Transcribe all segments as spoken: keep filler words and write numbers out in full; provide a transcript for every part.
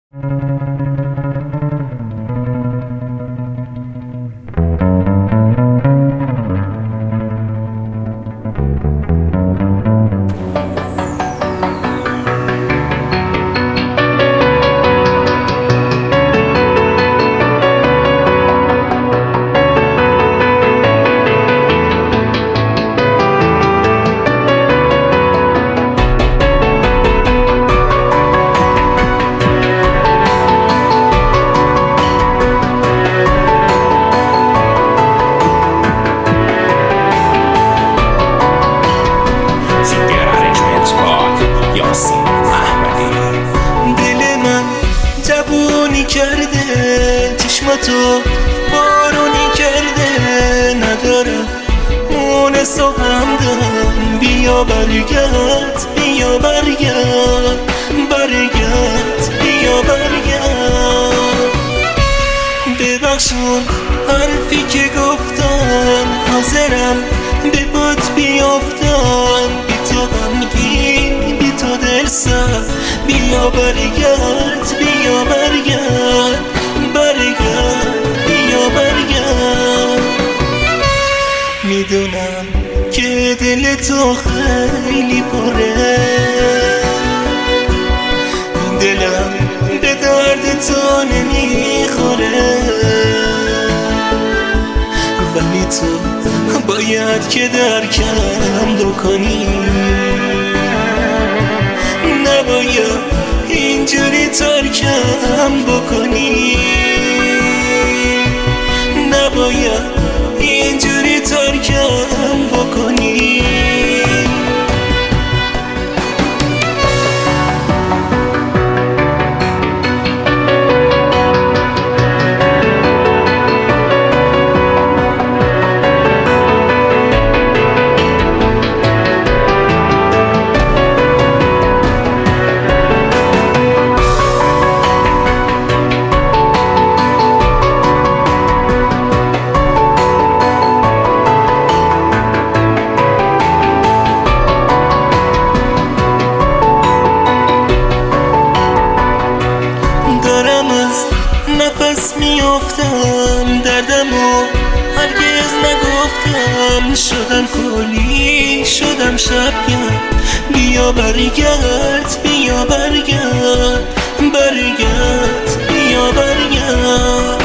کرده چشماتو بارونی کرده، ندارم مونس و همدم. بیا برگرد، بیا برگرد، برگرد، بیا برگرد. ببخشون حرفی که گفتم، حاضرم به باد بیافتم. بی تو غمگین، بی تو دل سرد. بیا برگرد، بیا برگرد، برگرد، بیا برگرد. میدونم که دل تو خیلی پره، دلم به درد تو نمیخوره، ولی تو باید که درکم دو کنی. نباید اینجوری ترکم بکنی، نباید اینجوری ترکم بکنی. نفس میافتم، دردمو هرگز نگفتم. شدم کلی، شدم شبگرد. بیا برگرد، بیا برگرد، برگرد، بیا برگرد.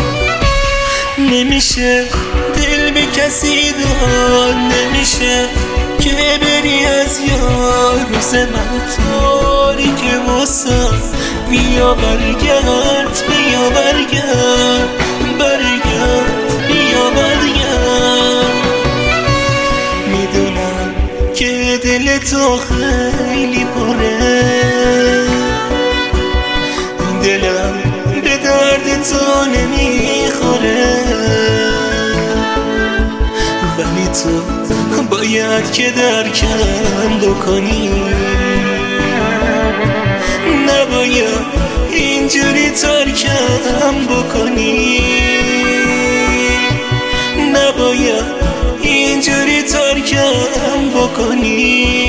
نمیشه دل به کسی داد، نمیشه که بری از یار. روز من تاریکه واسم. بیا برگرد، بیا برگرد، برگرد، بیا برگرد. میدونم که دل تو خیلی پره، دلم به درد تو نمیخوره، ولی تو باید که درکم دو کنی. نباید اینجوری ترکم بکنی، نباید اینجوری ترکم بکنی.